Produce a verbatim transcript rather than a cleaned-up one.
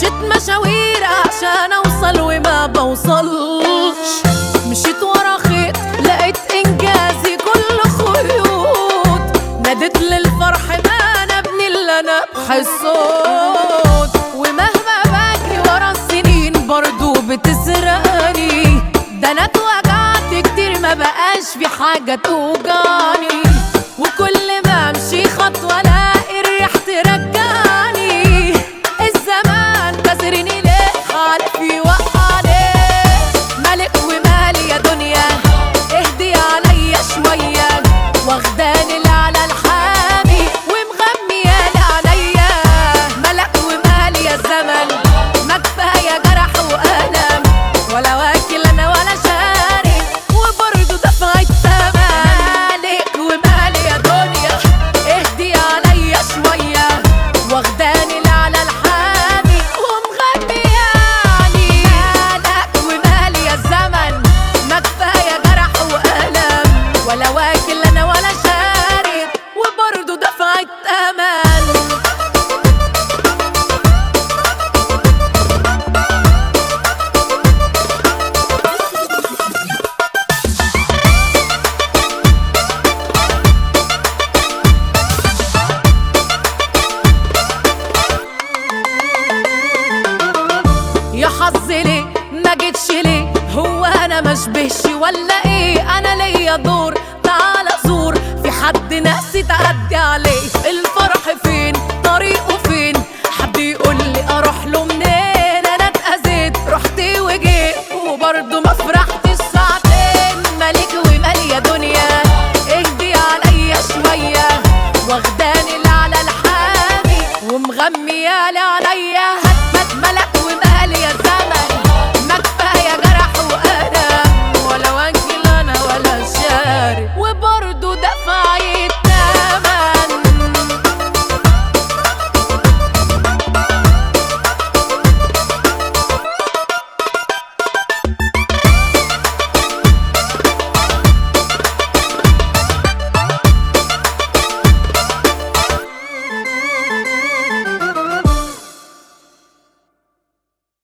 مشيت مشاوير عشان اوصل وما بوصلش، مشيت ورا خيط لقيت انجازي كله خيوط، ناديت للفرح ما انا ابني اللي انا بحسود، ومهما بجري ورا السنين برضو بتسرقني، ده انا اتوجعت كتير ما بقاش في حاجة توجعني، وكل ما امشي خطوة الاقي الريح ترجعني، الزمان كسرني ليه عارف يوقعني، ملك ومالي يا دنيا اهدي عليا شوية، واخداني لعلى الحامي ومغميالي عليا، ملك ومالي يا زمن ما كفاية جرح وألم، ولا واكل انا ولا شاري وبرضه دفع الثمن، مالك ومالي يا دنيا اهدي عليا شوية، واخداني لعلى الحامي ومغمياني، مالك ومالي يا زمن ما كفاية جرح وألم، ولا واكل انا ولا شاري وبرضه دفع الثمن. يا حظي ليه ما جيتش ليه، هو انا مشبهش ولا ايه، انا ليا دور تعال زور، في حد ناسي تعدي عليه، الفرح فين طريقه فين، حد يقول لي اروح له منين، انا اتأذيت رحت وجيت وبرضه ما فرحتش ساعتين، مالك ومالي يا دنيا اهدي عليا شوية، واخداني لعلى الحامي ومغميالي عليا.